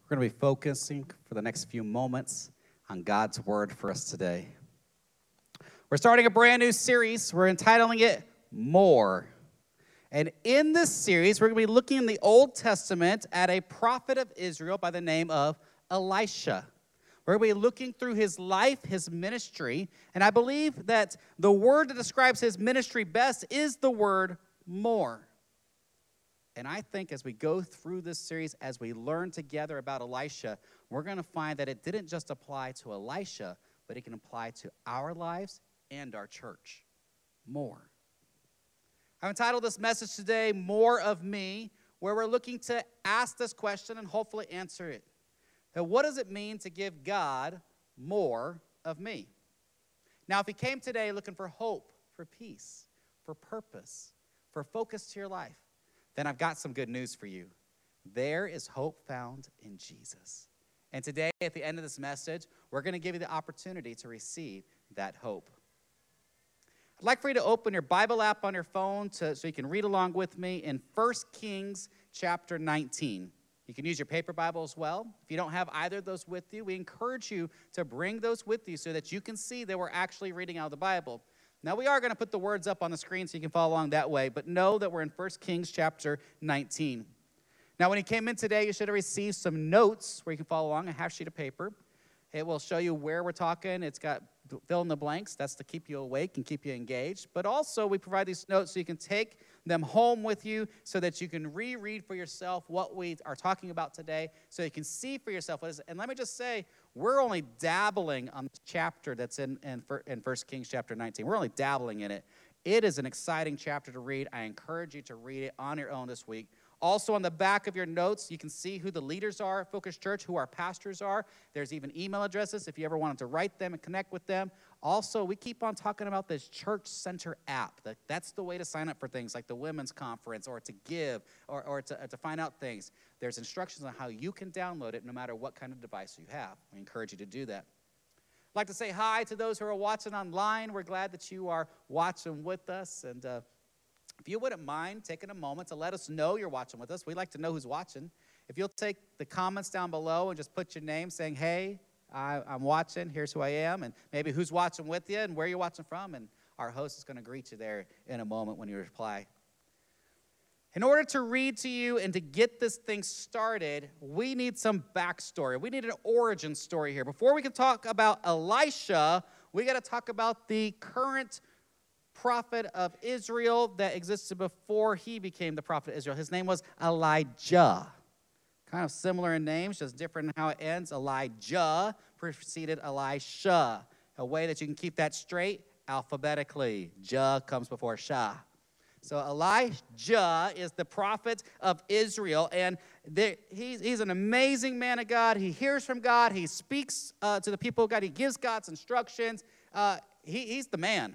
We're going to be focusing for the next few moments on God's word for us today. We're starting a brand new series. We're entitling it More. And in this series, we're going to be looking in the Old Testament at a prophet of Israel by the name of Elisha. We're going to be looking through his life, his ministry, and I believe that the word that describes his ministry best is the word more. And I think as we go through this series, as we learn together about Elisha, we're going to find that it didn't just apply to Elisha, but it can apply to our lives and our church. More. I've entitled this message today, More of Me, where we're looking to ask this question and hopefully answer it. Now, what does it mean to give God more of me? Now, if you came today looking for hope, for peace, for purpose, for focus to your life, then I've got some good news for you. There is hope found in Jesus. And today, at the end of this message, we're going to give you the opportunity to receive that hope. I'd like for you to open your Bible app on your phone so you can read along with me in 1 Kings chapter 19. You can use your paper Bible as well. If you don't have either of those with you, we encourage you to bring those with you so that you can see that we're actually reading out of the Bible. Now, we are going to put the words up on the screen so you can follow along that way, but know that we're in 1 Kings chapter 19. Now, when you came in today, you should have received some notes where you can follow along, a half sheet of paper. It will show you where we're talking. It's got fill in the blanks. That's to keep you awake and keep you engaged. But also, we provide these notes so you can take them home with you so that you can reread for yourself what we are talking about today so you can see for yourself what it is. And let me just say, we're only dabbling on this chapter that's in 1 Kings chapter 19. We're only dabbling in it. It is an exciting chapter to read. I encourage you to read it on your own this week. Also, on the back of your notes, you can see who the leaders are at Focus Church, who our pastors are. There's even email addresses if you ever wanted to write them and connect with them. Also, we keep on talking about this Church Center app. That's the way to sign up for things like the women's conference or to give or to find out things. There's instructions on how you can download it no matter what kind of device you have. We encourage you to do that. I'd like to say hi to those who are watching online. We're glad that you are watching with us. And if you wouldn't mind taking a moment to let us know you're watching with us, we'd like to know who's watching. If you'll take the comments down below and just put your name saying, hey, I'm watching, here's who I am, and maybe who's watching with you and where you're watching from, and our host is going to greet you there in a moment when you reply. In order to read to you and to get this thing started, we need some backstory. We need an origin story here. Before we can talk about Elisha, we got to talk about the current prophet of Israel that existed before he became the prophet of Israel. His name was Elijah. Kind of similar in names, just different in how it ends. Elijah preceded Elisha. A way that you can keep that straight, alphabetically. Ja comes before Shah. So Elijah is the prophet of Israel, and he's an amazing man of God. He hears from God. He speaks to the people of God. He gives God's instructions. He's the man.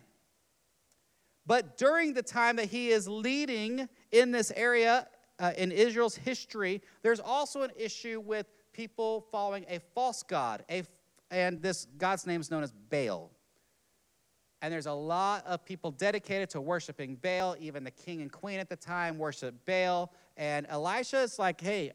But during the time that he is leading in this area in Israel's history, there's also an issue with people following a false god. And this God's name is known as Baal. And there's a lot of people dedicated to worshiping Baal. Even the king and queen at the time worshiped Baal. And Elisha is like, hey,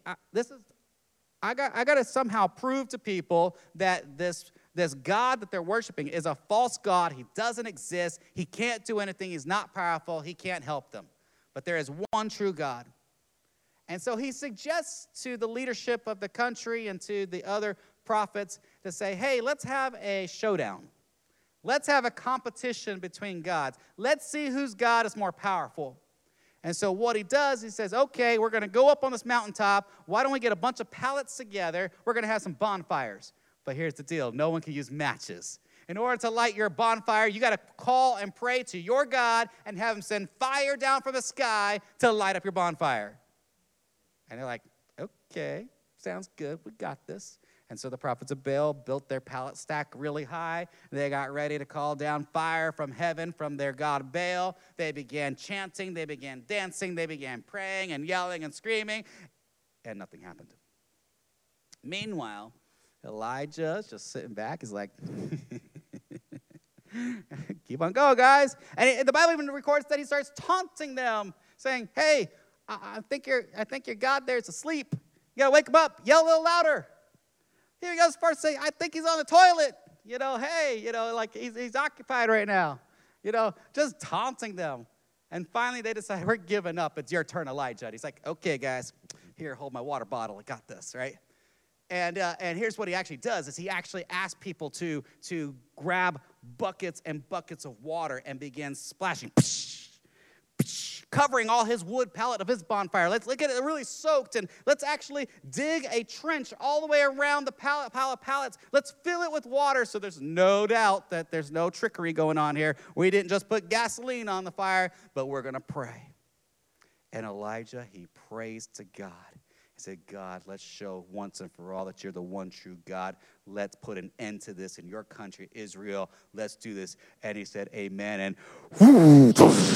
I got to somehow prove to people that this God that they're worshiping is a false god. He doesn't exist. He can't do anything. He's not powerful. He can't help them. But there is one true God. And so he suggests to the leadership of the country and to the other prophets to say, hey, let's have a showdown. Let's have a competition between gods. Let's see whose God is more powerful. And so what he does, he says, okay, we're going to go up on this mountaintop. Why don't we get a bunch of pallets together? We're going to have some bonfires. But here's the deal. No one can use matches. In order to light your bonfire, you got to call and pray to your God and have him send fire down from the sky to light up your bonfire. And they're like, okay, sounds good. We got this. And so the prophets of Baal built their pallet stack really high. They got ready to call down fire from heaven from their god Baal. They began chanting. They began dancing. They began praying and yelling and screaming. And nothing happened. Meanwhile, Elijah's just sitting back. He's like, keep on going, guys. And the Bible even records that he starts taunting them, saying, hey, I think your God there is asleep. You got to wake him up. Yell a little louder. Here he goes first say, I think he's on the toilet. Hey, like he's occupied right now. Just taunting them. And finally they decide, we're giving up. It's your turn, Elijah. And he's like, okay, guys, here, hold my water bottle. I got this, right? And here's what he actually does, is he actually asks people to grab buckets and buckets of water and begin splashing, covering all his wood pallet of his bonfire. Let's get it really soaked, and let's actually dig a trench all the way around the pile of pallets. Let's fill it with water so there's no doubt that there's no trickery going on here. We didn't just put gasoline on the fire, but we're going to pray. And Elijah, he prays to God. He said, God, let's show once and for all that you're the one true God. Let's put an end to this in your country, Israel. Let's do this. And he said, amen. And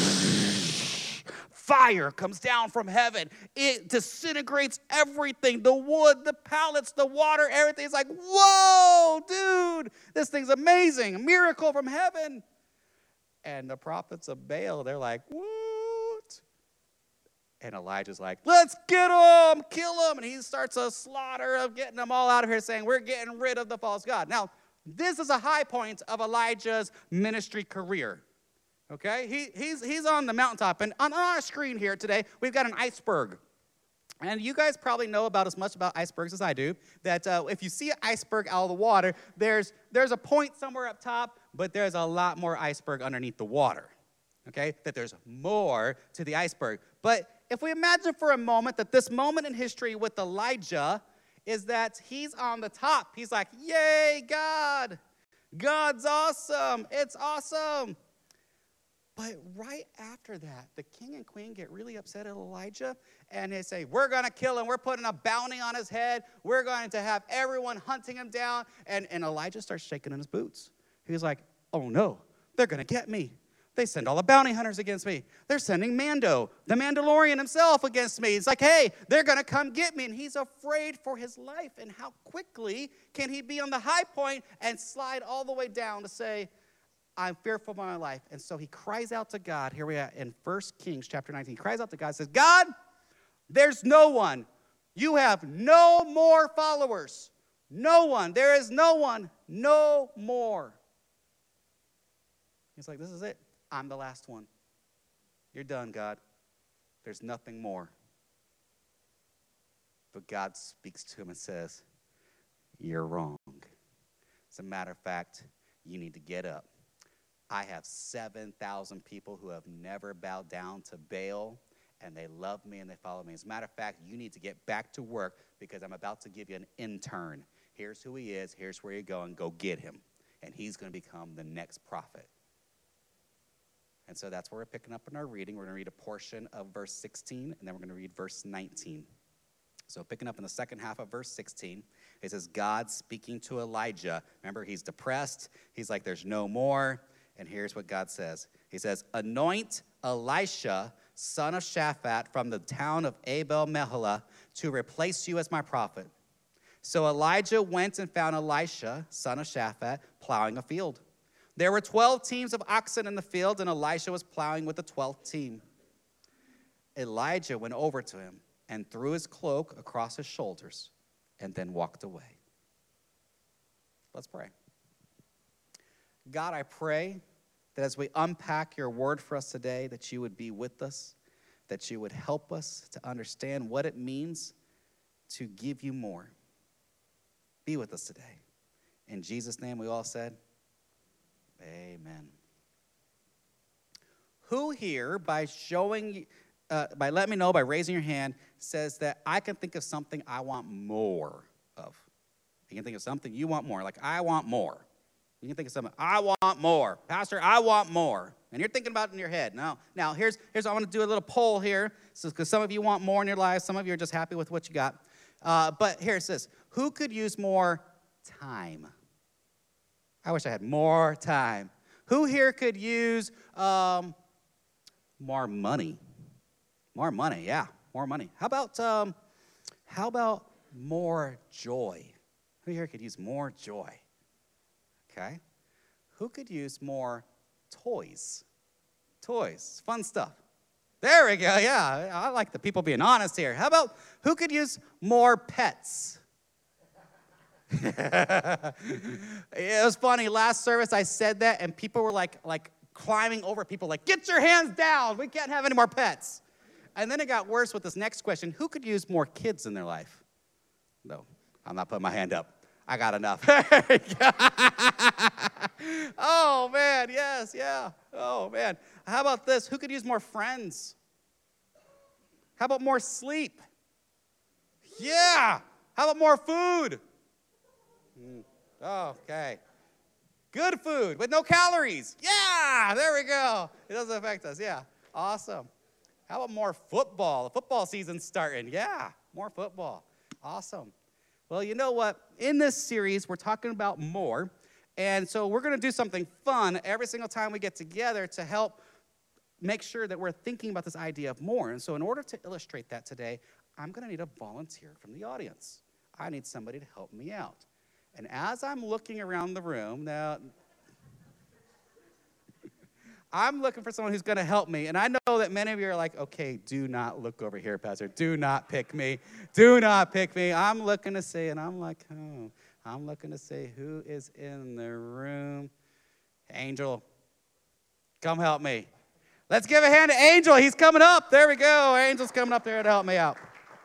fire comes down from heaven. It disintegrates everything. The wood, the pallets, the water, everything. It's like, whoa, dude, this thing's amazing. A miracle from heaven. And the prophets of Baal, they're like, what? And Elijah's like, let's get him, kill him. And he starts a slaughter of getting them all out of here, saying, we're getting rid of the false god. Now, this is a high point of Elijah's ministry career. Okay? He's on the mountaintop. And on our screen here today, we've got an iceberg. And you guys probably know about as much about icebergs as I do, that if you see an iceberg out of the water, there's a point somewhere up top, but there's a lot more iceberg underneath the water. Okay? That there's more to the iceberg. But if we imagine for a moment that this moment in history with Elijah is that he's on the top. He's like, yay, God. God's awesome. It's awesome. But right after that, the king and queen get really upset at Elijah, and they say, we're going to kill him. We're putting a bounty on his head. We're going to have everyone hunting him down. And Elijah starts shaking in his boots. He's like, oh, no, they're going to get me. They send all the bounty hunters against me. They're sending Mando, the Mandalorian himself, against me. It's like, hey, they're going to come get me. And he's afraid for his life. And how quickly can he be on the high point and slide all the way down to say, I'm fearful for my life. And so he cries out to God. Here we are in 1 Kings chapter 19. He cries out to God and says, God, there's no one. You have no more followers. No one. There is no one. No more. He's like, this is it. I'm the last one. You're done, God. There's nothing more. But God speaks to him and says, you're wrong. As a matter of fact, you need to get up. I have 7,000 people who have never bowed down to Baal, and they love me and they follow me. As a matter of fact, you need to get back to work because I'm about to give you an intern. Here's who he is. Here's where you're going. Go get him. And he's going to become the next prophet. And so that's where we're picking up in our reading. We're going to read a portion of verse 16, and then we're going to read verse 19. So picking up in the second half of verse 16, it says, God speaking to Elijah. Remember, he's depressed. He's like, there's no more. And here's what God says. He says, anoint Elisha, son of Shaphat, from the town of Abel-Meholah, to replace you as my prophet. So Elijah went and found Elisha, son of Shaphat, plowing a field. There were 12 teams of oxen in the field, and Elisha was plowing with the 12th team. Elijah went over to him and threw his cloak across his shoulders and then walked away. Let's pray. God, I pray that as we unpack your word for us today, that you would be with us, that you would help us to understand what it means to give you more. Be with us today. In Jesus' name, we all said, amen. Who here, by letting me know, by raising your hand, says that I can think of something I want more of? You can think of something you want more. Like, I want more. You can think of something, I want more. Pastor, I want more. And you're thinking about it in your head. Now here's I want to do a little poll here, because some of you want more in your lives. Some of you are just happy with what you got. But here it says, who could use more time? I wish I had more time. Who here could use more money? More money, yeah, more money. How about more joy? Who here could use more joy? Okay. Who could use more toys? Toys, fun stuff. There we go. Yeah, I like the people being honest here. How about who could use more pets? It was funny. Last service, I said that, and people were like climbing over people, like, get your hands down. We can't have any more pets. And then it got worse with this next question. Who could use more kids in their life? No, I'm not putting my hand up. I got enough. Oh, man, yes, yeah. Oh, man. How about this? Who could use more friends? How about more sleep? Yeah. How about more food? Oh, okay. Good food with no calories. Yeah, there we go. It doesn't affect us. Yeah, awesome. How about more football? The football season's starting. Yeah, more football. Awesome. Well, you know what? In this series, we're talking about more. And so we're going to do something fun every single time we get together to help make sure that we're thinking about this idea of more. And so in order to illustrate that today, I'm going to need a volunteer from the audience. I need somebody to help me out. And as I'm looking around the room, now, I'm looking for someone who's going to help me. And I know that many of you are like, okay, do not look over here, Pastor. Do not pick me. Do not pick me. I'm looking to see, and I'm like, oh, I'm looking to see who is in the room. Angel, come help me. Let's give a hand to Angel. He's coming up. There we go. Angel's coming up there to help me out.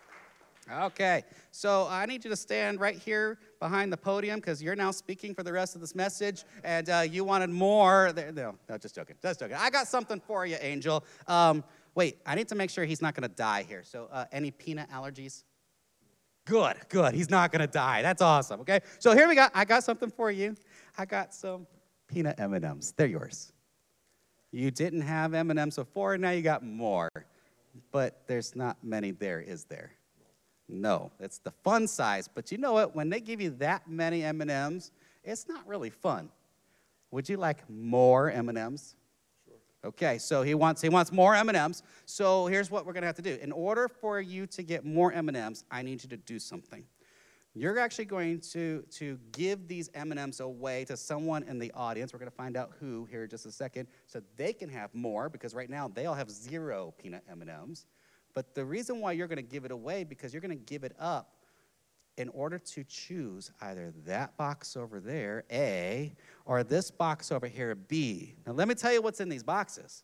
Okay, so I need you to stand right here behind the podium because you're now speaking for the rest of this message, and you wanted more. No, just joking. Just joking. I got something for you, Angel. Wait, I need to make sure he's not going to die here. So any peanut allergies? Good. He's not going to die. That's awesome, okay? So here we go. I got something for you. I got some peanut M&Ms. They're yours. You didn't have M&Ms before, and now you got more. But there's not many there, is there? No, it's the fun size. But you know what? When they give you that many M&Ms, it's not really fun. Would you like more M&Ms? Sure. Okay, so he wants more M&Ms. So here's what we're going to have to do. In order for you to get more M&Ms, I need you to do something. You're actually going to give these M&Ms away to someone in the audience. We're going to find out who here in just a second, so they can have more, because right now they all have 0 peanut M&Ms. But the reason why you're going to give it away, because you're going to give it up in order to choose either that box over there, A, or this box over here, B. Now, let me tell you what's in these boxes.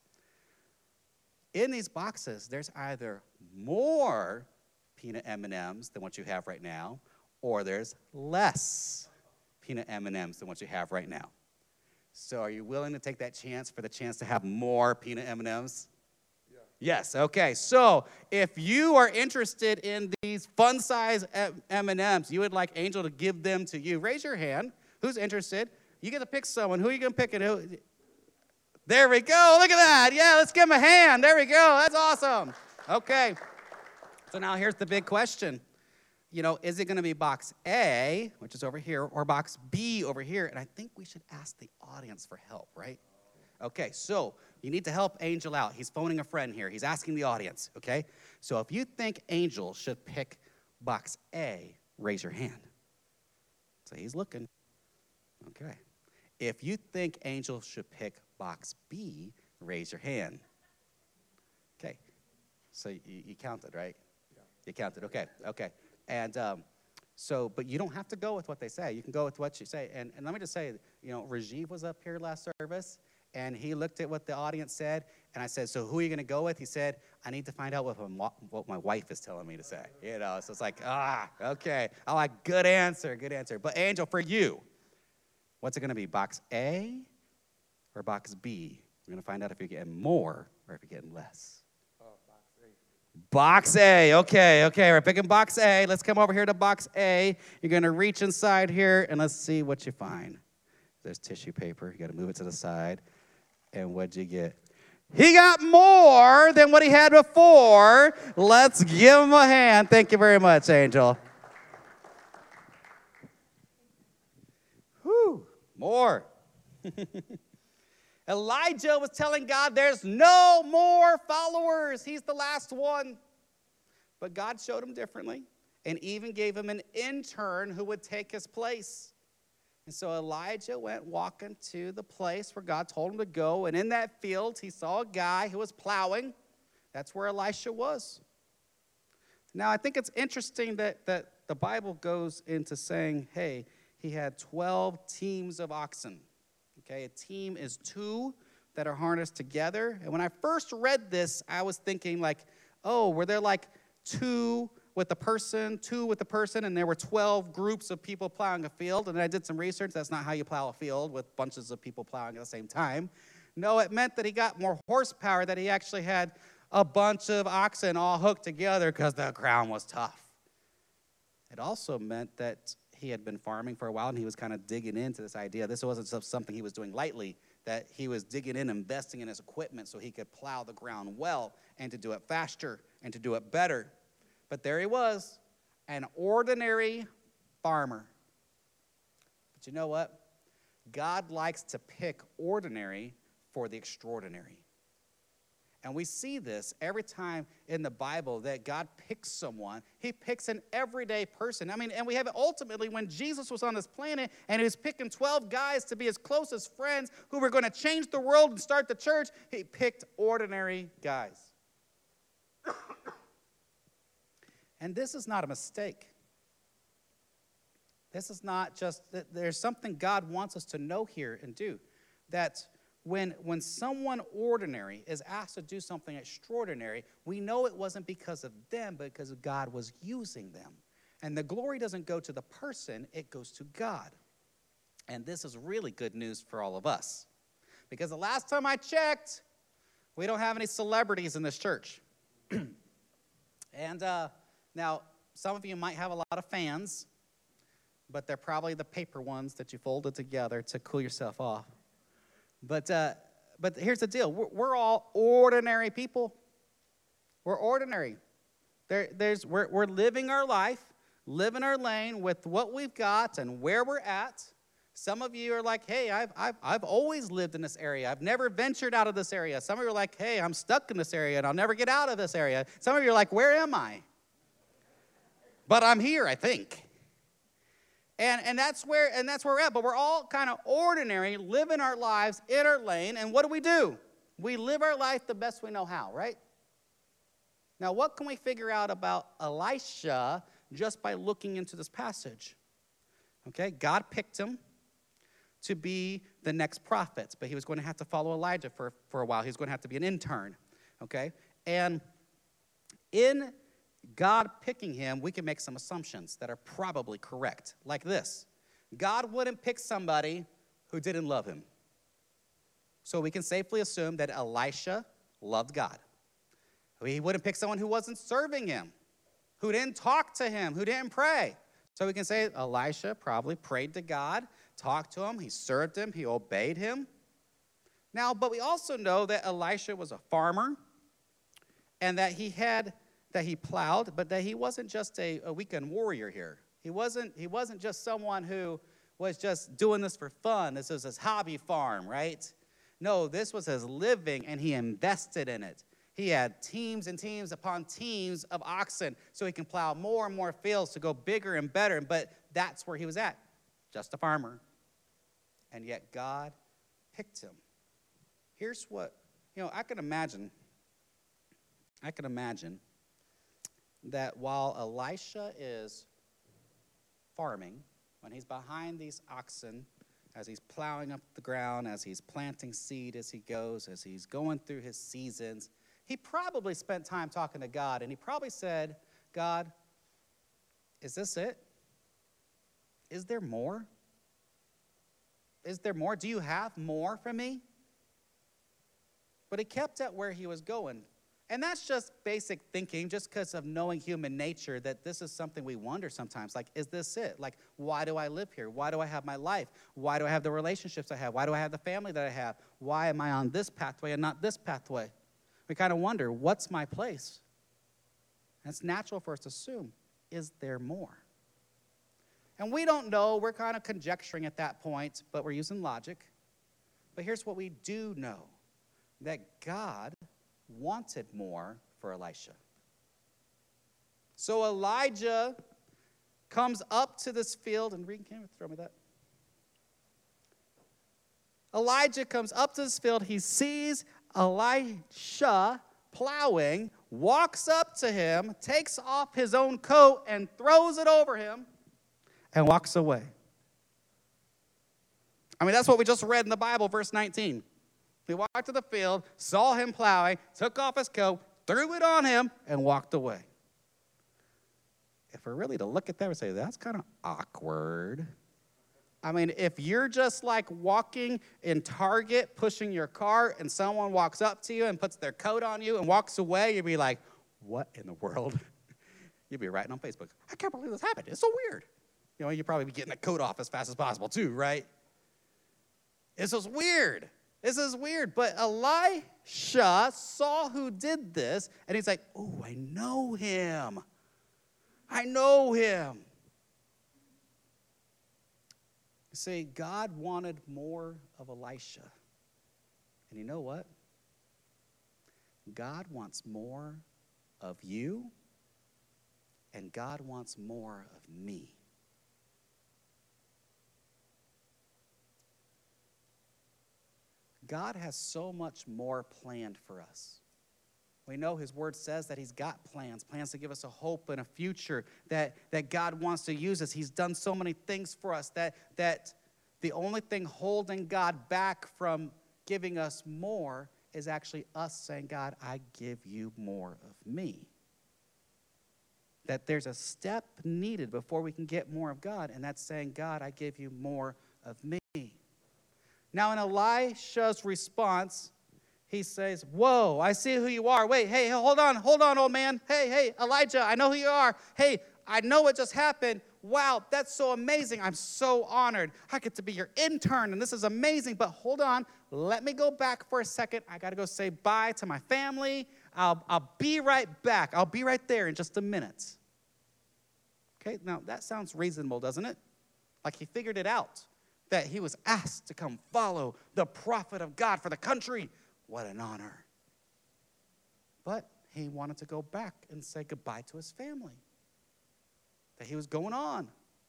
In these boxes, there's either more peanut M&Ms than what you have right now, or there's less peanut M&Ms than what you have right now. So are you willing to take that chance for the chance to have more peanut M&Ms? Yes, okay. So if you are interested in these fun size M&Ms, you would like Angel to give them to you. Raise your hand. Who's interested? You get to pick someone. Who are you going to pick? There we go. Look at that. Yeah, let's give him a hand. There we go. That's awesome. Okay. So now here's the big question. You know, is it going to be box A, which is over here, or box B over here? And I think we should ask the audience for help, right? Okay, so you need to help Angel out. He's phoning a friend here. He's asking the audience, okay? So if you think Angel should pick box A, raise your hand. So he's looking. Okay. If you think Angel should pick box B, raise your hand. Okay. So you counted, right? Yeah. You counted, okay. And but you don't have to go with what they say. You can go with what you say. And let me just say, you know, Rajiv was up here last service, and he looked at what the audience said, and I said, so who are you going to go with? He said, I need to find out what my wife is telling me to say. You know, so it's like, okay. I'm like, good answer. But Angel, for you, what's it going to be, box A or box B? We're going to find out if you're getting more or if you're getting less. Box A, okay, we're picking box A. Let's come over here to box A. You're going to reach inside here, and let's see what you find. There's tissue paper. You got to move it to the side. And what'd you get? He got more than what he had before. Let's give him a hand. Thank you very much, Angel. Whew, more. Elijah was telling God there's no more followers. He's the last one. But God showed him differently and even gave him an intern who would take his place. And so Elijah went walking to the place where God told him to go. And in that field, he saw a guy who was plowing. That's where Elisha was. Now, I think it's interesting that the Bible goes into saying, hey, he had 12 teams of oxen. Okay, a team is two that are harnessed together. And when I first read this, I was thinking like, oh, were there like two with the person, and there were 12 groups of people plowing a field? And then I did some research. That's not how you plow a field with bunches of people plowing at the same time. No, it meant that he got more horsepower, that he actually had a bunch of oxen all hooked together because the ground was tough. It also meant that he had been farming for a while, and he was kind of digging into this idea. This wasn't something he was doing lightly, that he was digging in, investing in his equipment so he could plow the ground well and to do it faster and to do it better. But there he was, an ordinary farmer. But you know what? God likes to pick ordinary for the extraordinary. And we see this every time in the Bible that God picks someone. He picks an everyday person. I mean, and we have it ultimately when Jesus was on this planet and he was picking 12 guys to be his closest friends who were going to change the world and start the church. He picked ordinary guys. And this is not a mistake. This is not just, there's something God wants us to know here and do. That when someone ordinary is asked to do something extraordinary, we know it wasn't because of them, but because God was using them. And the glory doesn't go to the person, it goes to God. And this is really good news for all of us. Because the last time I checked, we don't have any celebrities in this church. And now, some of you might have a lot of fans, but they're probably the paper ones that you folded together to cool yourself off. But here's the deal. We're all ordinary people. We're ordinary. We're living our life, living our lane with what we've got and where we're at. Some of you are like, hey, I've always lived in this area. I've never ventured out of this area. Some of you are like, hey, I'm stuck in this area and I'll never get out of this area. Some of you are like, where am I? But I'm here, I think. And that's where we're at. But we're all kind of ordinary, living our lives in our lane. And what do? We live our life the best we know how, right? Now, what can we figure out about Elisha just by looking into this passage? Okay, God picked him to be the next prophet, but he was going to have to follow Elijah for a while. He was going to have to be an intern, okay? And in God picking him, we can make some assumptions that are probably correct, like this. God wouldn't pick somebody who didn't love him. So we can safely assume that Elisha loved God. He wouldn't pick someone who wasn't serving him, who didn't talk to him, who didn't pray. So we can say Elisha probably prayed to God, talked to him, he served him, he obeyed him. Now, but we also know that Elisha was a farmer and that he plowed, but that he wasn't just a weekend warrior here. He wasn't just someone who was just doing this for fun. This was his hobby farm, right? No, this was his living, and he invested in it. He had teams and teams upon teams of oxen so he can plow more and more fields to go bigger and better. But that's where he was at, just a farmer. And yet God picked him. Here's what, I can imagine that while Elisha is farming, when he's behind these oxen, as he's plowing up the ground, as he's planting seed as he goes, as he's going through his seasons, he probably spent time talking to God, and he probably said, God, is this it? Is there more? Is there more? Do you have more for me? But he kept at where he was going. And that's just basic thinking, just because of knowing human nature, that this is something we wonder sometimes. Like, is this it? Like, why do I live here? Why do I have my life? Why do I have the relationships I have? Why do I have the family that I have? Why am I on this pathway and not this pathway? We kind of wonder, what's my place? And it's natural for us to assume, is there more? And we don't know. We're kind of conjecturing at that point, but we're using logic. But here's what we do know, that God wanted more for Elisha. So Elijah comes up to this field, and Regan, can you throw me that? Elijah comes up to this field. He sees Elisha plowing, walks up to him, takes off his own coat and throws it over him, and walks away. I mean, that's what we just read in the Bible, verse 19. He walked to the field, saw him plowing, took off his coat, threw it on him, and walked away. If we're really to look at that and say, that's kind of awkward. I mean, if you're just like walking in Target, pushing your cart, and someone walks up to you and puts their coat on you and walks away, you'd be like, what in the world? You'd be writing on Facebook, I can't believe this happened. It's so weird. You know, you'd probably be getting the coat off as fast as possible too, right? This is weird. This is weird. But Elisha saw who did this, and he's like, oh, I know him. I know him. You see, God wanted more of Elisha. And you know what? God wants more of you, and God wants more of me. God has so much more planned for us. We know his word says that he's got plans to give us a hope and a future, that God wants to use us. He's done so many things for us that the only thing holding God back from giving us more is actually us saying, God, I give you more of me. That there's a step needed before we can get more of God, and that's saying, God, I give you more of me. Now, in Elisha's response, he says, whoa, I see who you are. Wait, hey, hold on, old man. Hey, Elijah, I know who you are. Hey, I know what just happened. Wow, that's so amazing. I'm so honored. I get to be your intern, and this is amazing. But hold on, let me go back for a second. I got to go say bye to my family. I'll be right back. I'll be right there in just a minute. Okay, now that sounds reasonable, doesn't it? Like he figured it out, that he was asked to come follow the prophet of God for the country. What an honor. But he wanted to go back and say goodbye to his family, that he was going on.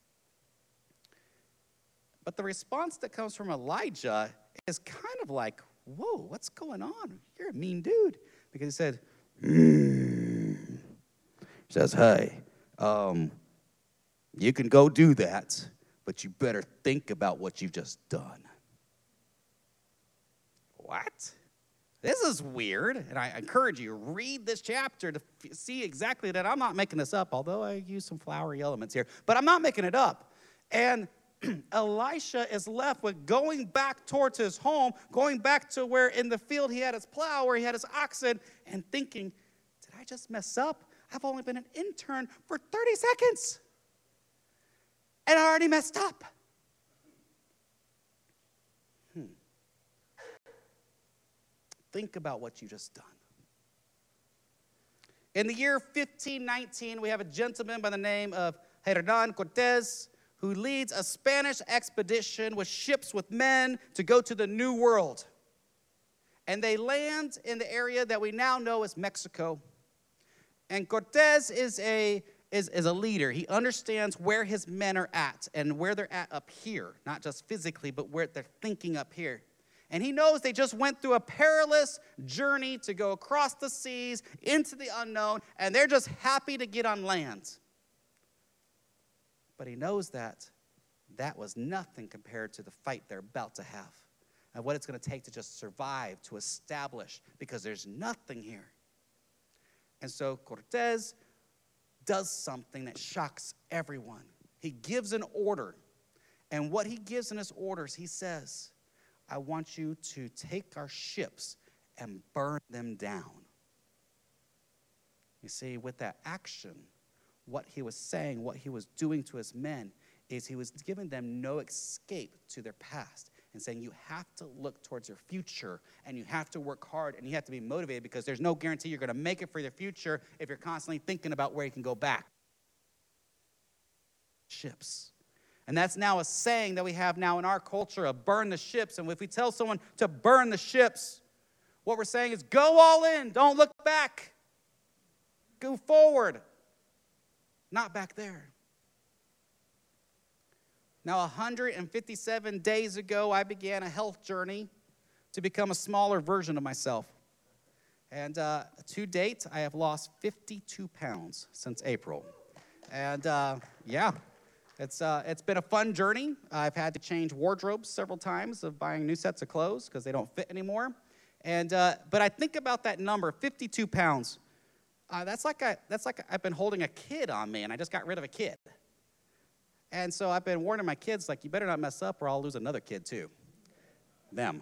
But the response that comes from Elijah is kind of like, whoa, what's going on? You're a mean dude. Because he said, he says, hey, you can go do that, but you better think about what you've just done. What? This is weird, and I encourage you, read this chapter to see exactly that. I'm not making this up, although I use some flowery elements here, but I'm not making it up. And Elisha is left with going back towards his home, going back to where in the field he had his plow, where he had his oxen, and thinking, did I just mess up? I've only been an intern for 30 seconds, and I already messed up. Think about what you just done. In the year 1519, we have a gentleman by the name of Hernan Cortez who leads a Spanish expedition with ships with men to go to the New World. And they land in the area that we now know as Mexico. And Cortez is a leader. He understands where his men are at and where they're at up here, not just physically, but where they're thinking up here. And he knows they just went through a perilous journey to go across the seas into the unknown, and they're just happy to get on land. But he knows that was nothing compared to the fight they're about to have and what it's going to take to just survive, to establish, because there's nothing here. And so Cortez does something that shocks everyone. He gives an order, and what he gives in his orders, he says, I want you to take our ships and burn them down. You see, with that action, what he was saying, what he was doing to his men, is he was giving them no escape to their past and saying you have to look towards your future and you have to work hard and you have to be motivated because there's no guarantee you're going to make it for your future if you're constantly thinking about where you can go back. Ships. And that's now a saying that we have now in our culture of burn the ships. And if we tell someone to burn the ships, what we're saying is go all in. Don't look back. Go forward. Not back there. Now, 157 days ago, I began a health journey to become a smaller version of myself. And to date, I have lost 52 pounds since April. And yeah, it's been a fun journey. I've had to change wardrobes several times of buying new sets of clothes because they don't fit anymore. And but I think about that number, 52 pounds. That's like I've been holding a kid on me, and I just got rid of a kid. And so I've been warning my kids, like, you better not mess up or I'll lose another kid too. Them.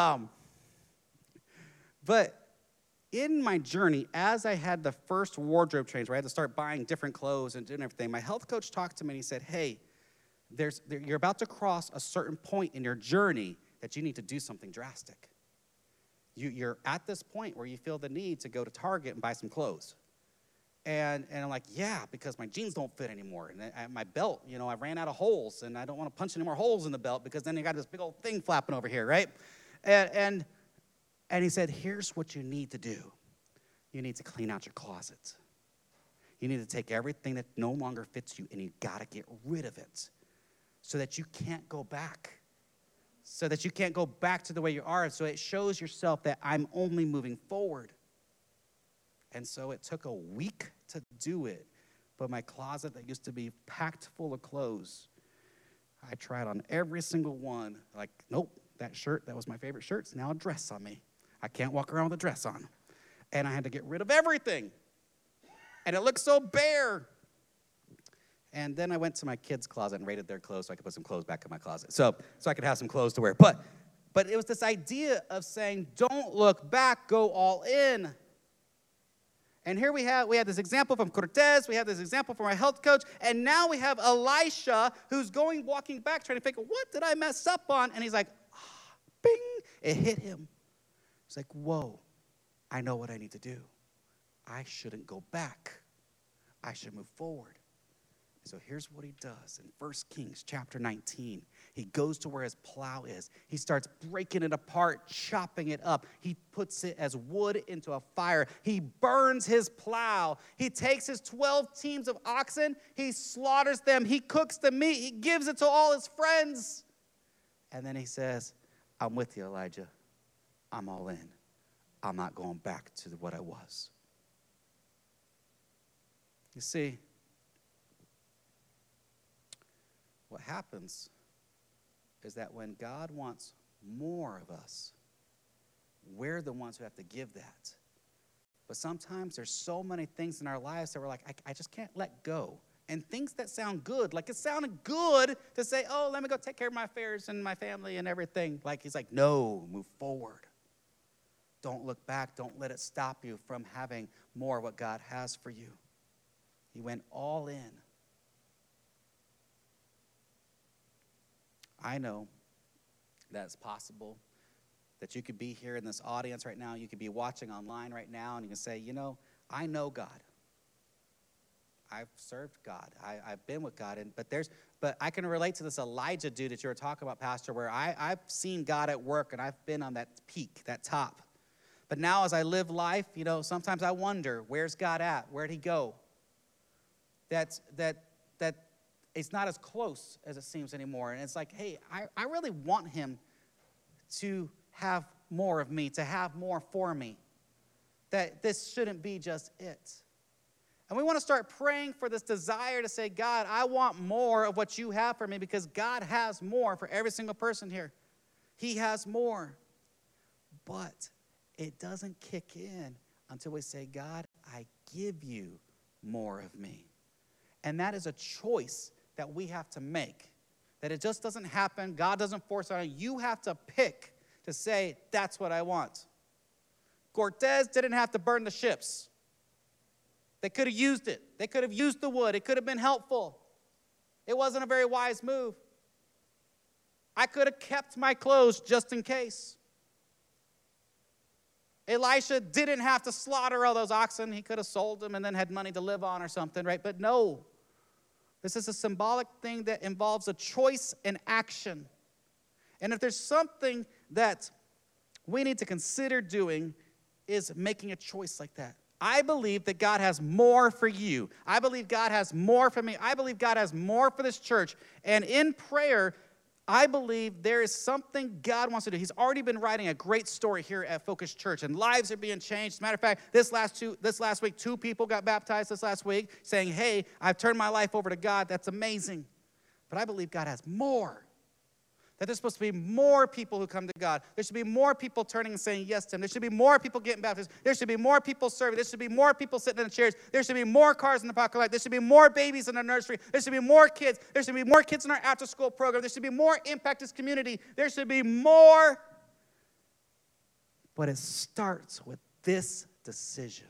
But in my journey, as I had the first wardrobe change, where I had to start buying different clothes and doing everything, my health coach talked to me and he said, hey, you're about to cross a certain point in your journey that you need to do something drastic. You're at this point where you feel the need to go to Target and buy some clothes. And I'm like, yeah, because my jeans don't fit anymore. And my belt, I ran out of holes, and I don't want to punch any more holes in the belt because then you got this big old thing flapping over here, right? And he said, here's what you need to do. You need to clean out your closet. You need to take everything that no longer fits you, and you got to get rid of it so that you can't go back. So that you can't go back to the way you are. So it shows yourself that I'm only moving forward. And so it took a week to do it. But my closet that used to be packed full of clothes, I tried on every single one. Like, nope, that shirt, that was my favorite shirt, it's now a dress on me. I can't walk around with a dress on. And I had to get rid of everything. And it looked so bare. And then I went to my kids' closet and raided their clothes so I could put some clothes back in my closet. So I could have some clothes to wear. But it was this idea of saying, don't look back, go all in. And here we had this example from Cortez, we have this example from our health coach, and now we have Elisha who's walking back, trying to figure, what did I mess up on? And he's like, bing, it hit him. He's like, whoa, I know what I need to do. I shouldn't go back. I should move forward. So here's what he does in 1 Kings chapter 19. He goes to where his plow is. He starts breaking it apart, chopping it up. He puts it as wood into a fire. He burns his plow. He takes his 12 teams of oxen. He slaughters them. He cooks the meat. He gives it to all his friends. And then he says, I'm with you, Elijah. I'm all in. I'm not going back to what I was. You see, what happens is that when God wants more of us, we're the ones who have to give that. But sometimes there's so many things in our lives that we're like, I just can't let go. And things that sound good, like it sounded good to say, oh, let me go take care of my affairs and my family and everything. Like he's like, no, move forward. Don't look back. Don't let it stop you from having more of what God has for you. He went all in. I know that it's possible that you could be here in this audience right now. You could be watching online right now, and you can say, I know God. I've served God. I've been with God. But I can relate to this Elijah dude that you were talking about, Pastor, where I've seen God at work, and I've been on that peak, that top. But now as I live life, sometimes I wonder, where's God at? Where'd he go? That it's not as close as it seems anymore. And it's like, hey, I really want him to have more of me, to have more for me. That this shouldn't be just it. And we want to start praying for this desire to say, God, I want more of what you have for me, because God has more for every single person here. He has more. But it doesn't kick in until we say, God, I give you more of me. And that is a choice that we have to make. That it just doesn't happen. God doesn't force it on you. You have to pick to say, that's what I want. Cortez didn't have to burn the ships. They could have used it. They could have used the wood. It could have been helpful. It wasn't a very wise move. I could have kept my clothes just in case. Elisha didn't have to slaughter all those oxen. He could have sold them and then had money to live on or something, right? But no. This is a symbolic thing that involves a choice and action. And if there's something that we need to consider doing, is making a choice like that. I believe that God has more for you. I believe God has more for me. I believe God has more for this church. And in prayer, I believe there is something God wants to do. He's already been writing a great story here at Focus Church, and lives are being changed. As a matter of fact, this last week, 2 people got baptized this last week, saying, hey, I've turned my life over to God. That's amazing. But I believe God has more. That there's supposed to be more people who come to God. There should be more people turning and saying yes to Him. There should be more people getting baptized. There should be more people serving. There should be more people sitting in the chairs. There should be more cars in the parking lot. There should be more babies in the nursery. There should be more kids. There should be more kids in our after-school program. There should be more impact this community. There should be more. But it starts with this decision.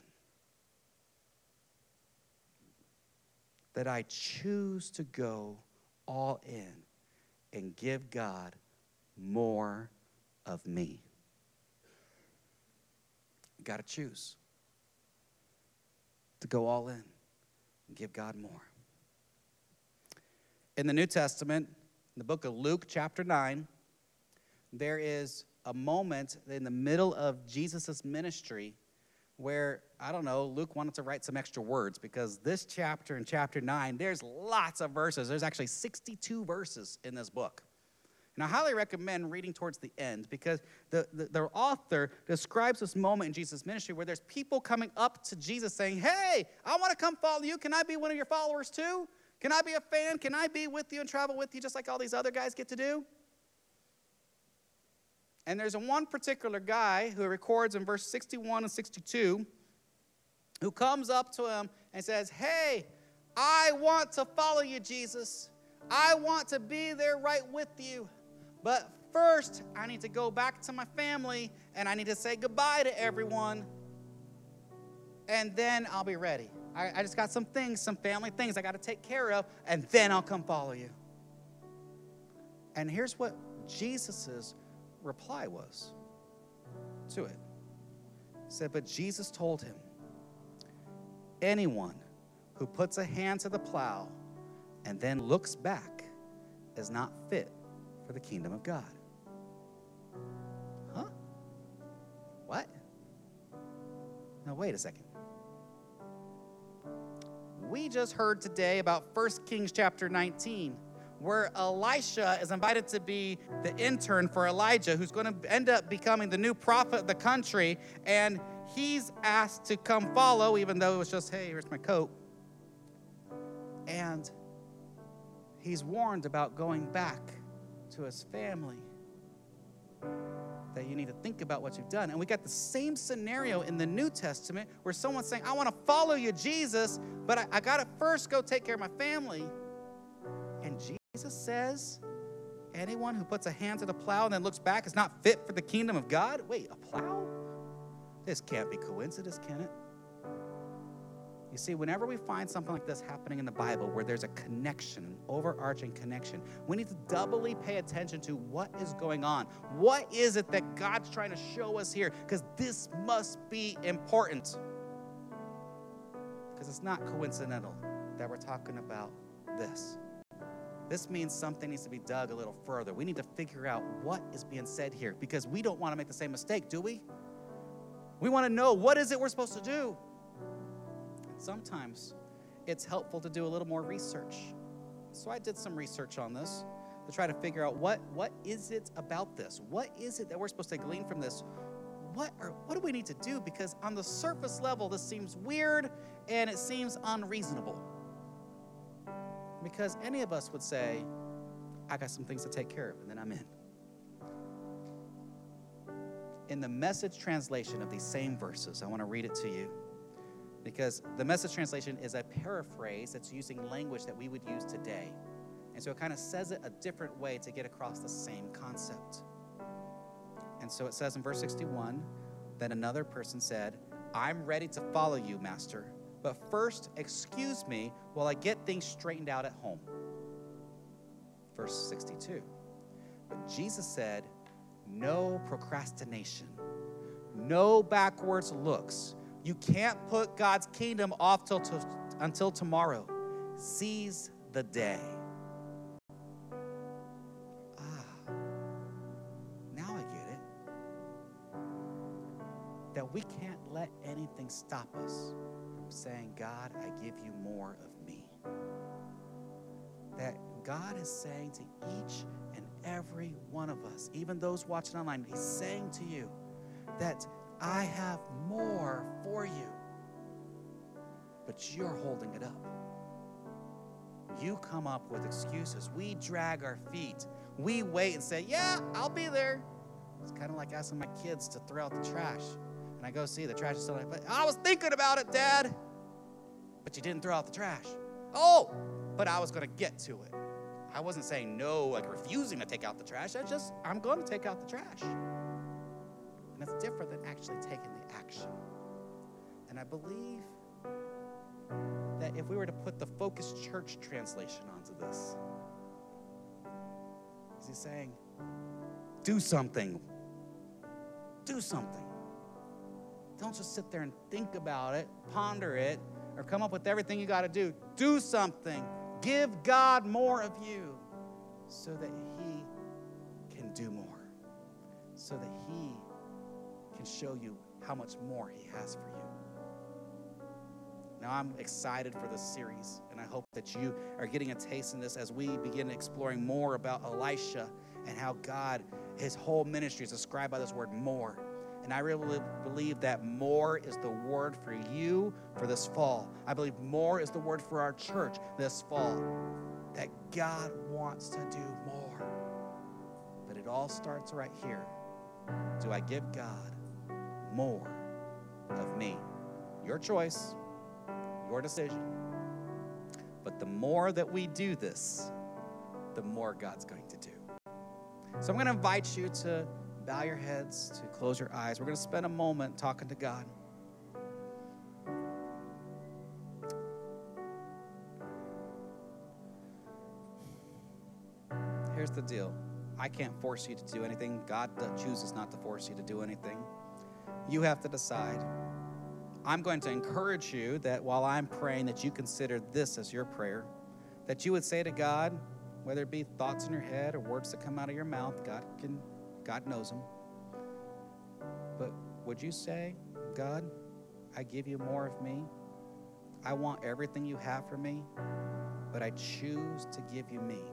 That I choose to go all in and give God more of me. You got to choose to go all in and give God more. In the New Testament, in the book of Luke, chapter 9, there is a moment in the middle of Jesus' ministry where, I don't know, Luke wanted to write some extra words, because this chapter, in chapter 9, there's lots of verses. There's actually 62 verses in this book. And I highly recommend reading towards the end, because the author describes this moment in Jesus' ministry where there's people coming up to Jesus saying, hey, I want to come follow you. Can I be one of your followers too? Can I be a fan? Can I be with you and travel with you just like all these other guys get to do? And there's one particular guy who records in verse 61 and 62 who comes up to him and says, hey, I want to follow you, Jesus. I want to be there right with you. But first, I need to go back to my family, and I need to say goodbye to everyone, and then I'll be ready. I just got some family things I got to take care of, and then I'll come follow you. And here's what Jesus' reply was to it. He said, but Jesus told him, anyone who puts a hand to the plow and then looks back is not fit for the kingdom of God. Huh? What? Now, wait a second. We just heard today about 1 Kings chapter 19, where Elisha is invited to be the intern for Elijah, who's going to end up becoming the new prophet of the country, and he's asked to come follow, even though it was just, hey, here's my coat. And he's warned about going back to his family, that you need to think about what you've done. And we got the same scenario in the New Testament where someone's saying, I want to follow you, Jesus, but I got to first go take care of my family. And Jesus says, anyone who puts a hand to the plow and then looks back is not fit for the kingdom of God? Wait, a plow? This can't be coincidence, can it? You see, whenever we find something like this happening in the Bible, where there's a connection, an overarching connection, we need to doubly pay attention to what is going on. What is it that God's trying to show us here? Because this must be important. Because it's not coincidental that we're talking about this. This means something needs to be dug a little further. We need to figure out what is being said here, because we don't want to make the same mistake, do we? We want to know, what is it we're supposed to do? Sometimes it's helpful to do a little more research. So I did some research on this to try to figure out what is it about this? What is it that we're supposed to glean from this? What do we need to do? Because on the surface level, this seems weird and it seems unreasonable. Because any of us would say, I got some things to take care of, and then I'm in. In the Message translation of these same verses, I want to read it to you, because the Message translation is a paraphrase that's using language that we would use today. And so it kind of says it a different way to get across the same concept. And so it says in verse 61 that another person said, I'm ready to follow you, Master, but first excuse me while I get things straightened out at home. Verse 62. But Jesus said, no procrastination, no backwards looks. You can't put God's kingdom off until tomorrow. Seize the day. Now I get it. That we can't let anything stop us from saying, God, I give you more of me. That God is saying to each and every one of us, even those watching online, he's saying to you that I have more for you, but you're holding it up. You come up with excuses. We drag our feet. We wait and say, yeah, I'll be there. It's kind of like asking my kids to throw out the trash. And I go see the trash is still like, but I was thinking about it, Dad. But you didn't throw out the trash. Oh, but I was going to get to it. I wasn't saying no, like refusing to take out the trash. I'm going to take out the trash. And that's different than actually taking the action. And I believe that if we were to put the Focus Church translation onto this, is he saying, do something. Do something. Don't just sit there and think about it, ponder it, or come up with everything you got to do. Do something. Give God more of you so that he can do more, so that he can show you how much more he has for you. Now, I'm excited for this series, and I hope that you are getting a taste in this as we begin exploring more about Elisha and how God, his whole ministry is described by this word more. And I really believe that more is the word for you for this fall. I believe more is the word for our church this fall, that God wants to do more. But it all starts right here. Do I give God more of me? Your choice. Your decision. But the more that we do this, the more God's going to do. So I'm going to invite you to bow your heads, to close your eyes. We're going to spend a moment talking to God. Here's the deal. I can't force you to do anything. God chooses not to force you to do anything. You have to decide. I'm going to encourage you that while I'm praying that you consider this as your prayer, that you would say to God, whether it be thoughts in your head or words that come out of your mouth, God knows them. But would you say, God, I give you more of me. I want everything you have for me, but I choose to give you me.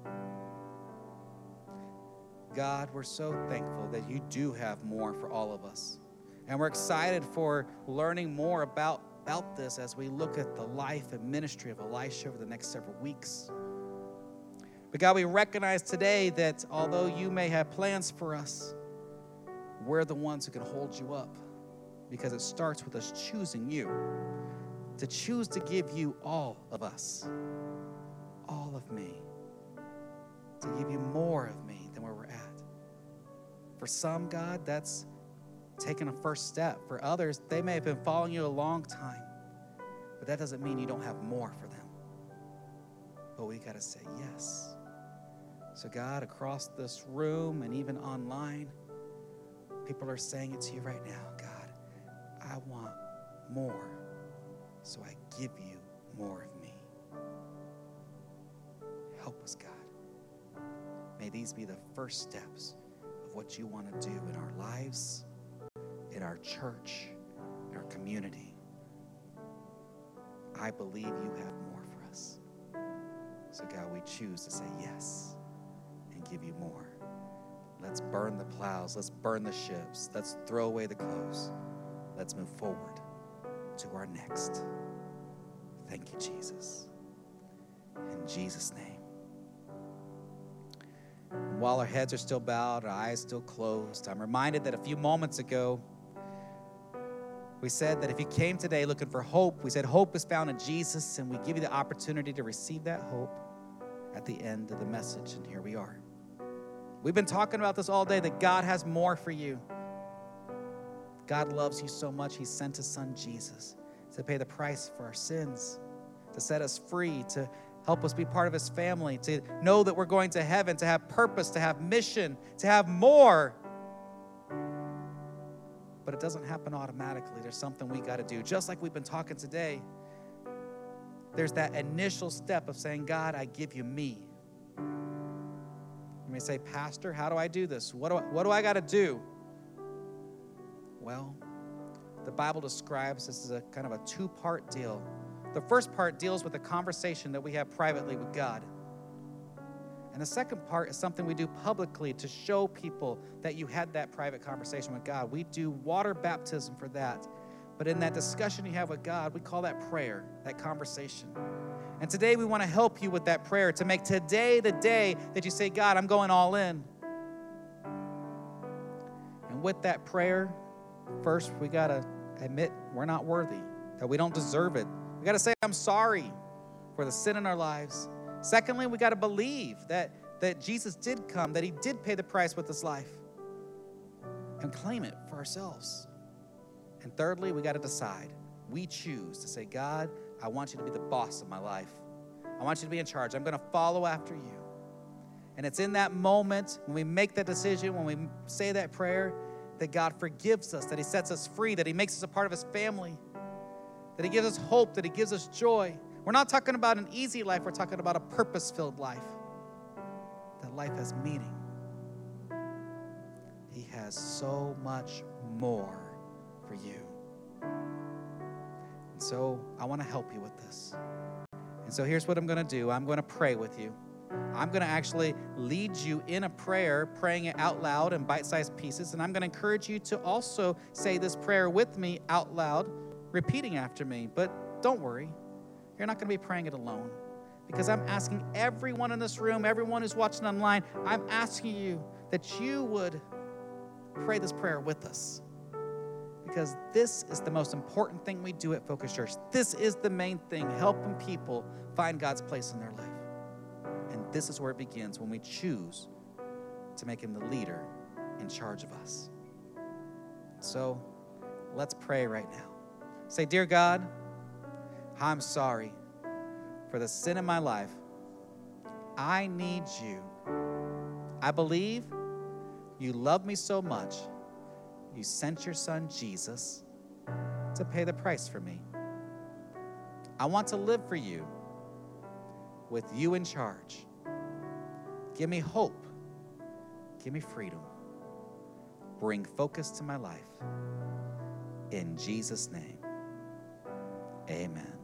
God, we're so thankful that you do have more for all of us. And we're excited for learning more about this as we look at the life and ministry of Elisha over the next several weeks. But God, we recognize today that although you may have plans for us, we're the ones who can hold you up, because it starts with us choosing you, to choose to give you all of us, all of me, to give you more of me than where we're at. For some, God, that's taking a first step. For others, they may have been following you a long time, but that doesn't mean you don't have more for them. But we got to say yes. So God, across this room and even online, people are saying it to you right now. God, I want more, so I give you more of me. Help us, God. May these be the first steps of what you want to do in our lives, in our church, in our community. I believe you have more for us. So God, we choose to say yes and give you more. Let's burn the plows. Let's burn the ships. Let's throw away the clothes. Let's move forward to our next. Thank you, Jesus. In Jesus' name. While our heads are still bowed, our eyes still closed, I'm reminded that a few moments ago, we said that if you came today looking for hope, we said hope is found in Jesus, and we give you the opportunity to receive that hope at the end of the message, and here we are. We've been talking about this all day, that God has more for you. God loves you so much, he sent his son Jesus to pay the price for our sins, to set us free, to help us be part of his family, to know that we're going to heaven, to have purpose, to have mission, to have more. But it doesn't happen automatically. There's something we got to do. Just like we've been talking today, there's that initial step of saying, God, I give you me. You may say, Pastor, how do I do this? What do I got to do? Well, the Bible describes this as a kind of a two-part deal. The first part deals with the conversation that we have privately with God. And the second part is something we do publicly to show people that you had that private conversation with God. We do water baptism for that. But in that discussion you have with God, we call that prayer, that conversation. And today we want to help you with that prayer to make today the day that you say, God, I'm going all in. And with that prayer, first we got to admit we're not worthy, that we don't deserve it. We got to say, I'm sorry for the sin in our lives. Secondly, we got to believe that Jesus did come, that he did pay the price with his life, and claim it for ourselves. And thirdly, we got to decide. We choose to say, God, I want you to be the boss of my life. I want you to be in charge. I'm going to follow after you. And it's in that moment when we make that decision, when we say that prayer, that God forgives us, that he sets us free, that he makes us a part of his family, that he gives us hope, that he gives us joy. We're not talking about an easy life. We're talking about a purpose-filled life. That life has meaning. He has so much more for you. And so I want to help you with this. And so here's what I'm going to do. I'm going to pray with you. I'm going to actually lead you in a prayer, praying it out loud in bite-sized pieces. And I'm going to encourage you to also say this prayer with me out loud, repeating after me. But don't worry. You're not going to be praying it alone, because I'm asking everyone in this room, everyone who's watching online, I'm asking you that you would pray this prayer with us, because this is the most important thing we do at Focus Church. This is the main thing, helping people find God's place in their life. And this is where it begins, when we choose to make him the leader in charge of us. So let's pray right now. Say, dear God, I'm sorry for the sin in my life. I need you. I believe you love me so much, you sent your son Jesus to pay the price for me. I want to live for you with you in charge. Give me hope. Give me freedom. Bring focus to my life. In Jesus' name, amen.